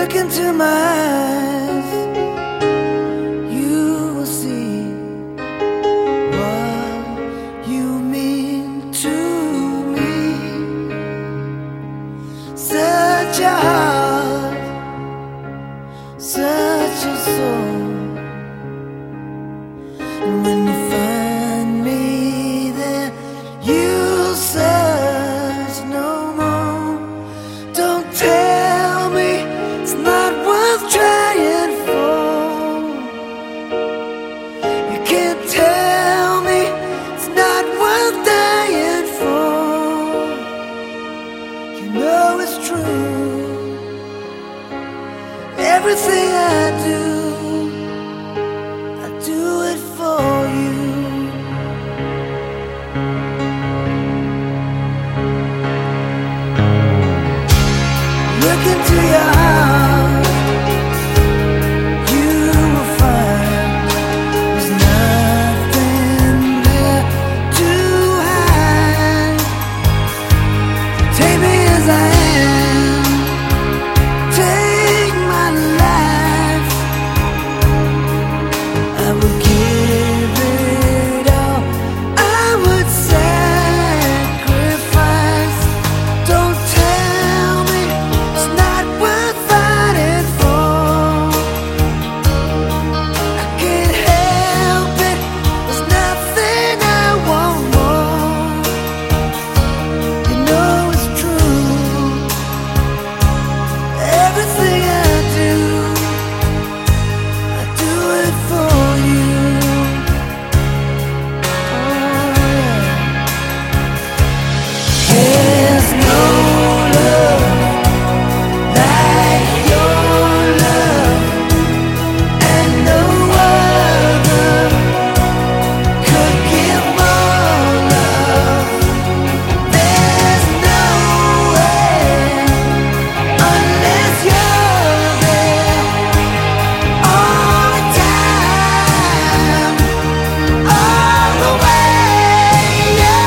Look into my eyes, you will see what you mean to me. Such a heart, such a soul. And when you find me there, you'll search no more. Don't tell me it's not worth trying for. You can't tell me it's not worth dying for. You know it's true. Everything I do it for you. Look into your heart, you will find there's nothing there to hide. Take me as I am, take my life. I would give it all, I would sacrifice. Don't tell me it's not worth fighting for. I can't help it, there's nothing I want more. You know it's true. Everything I do it for you. There's no love like your love, and no other could give more love. There's no way unless you're there all the time, all the way, yeah.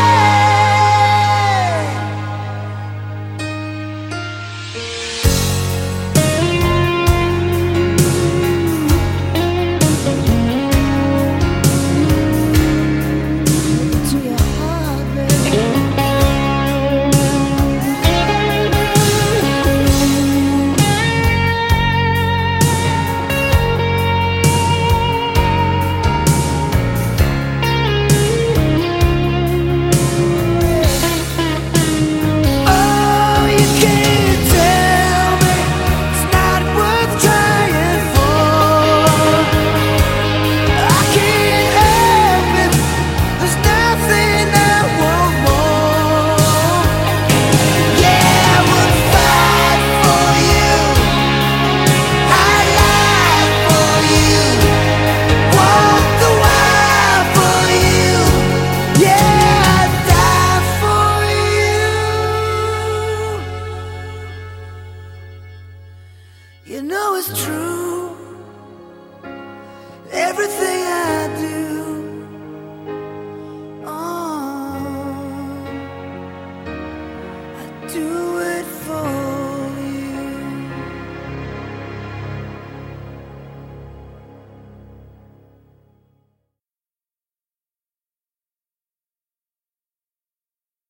To your heart, baby. Oh, you can't tell me it's not worth trying for. I can't help it, there's nothing I want more. Yeah, I would fight for you, I'd lie for you, walk the wire for you. Yeah, I'd die for you. You know it's true. Everything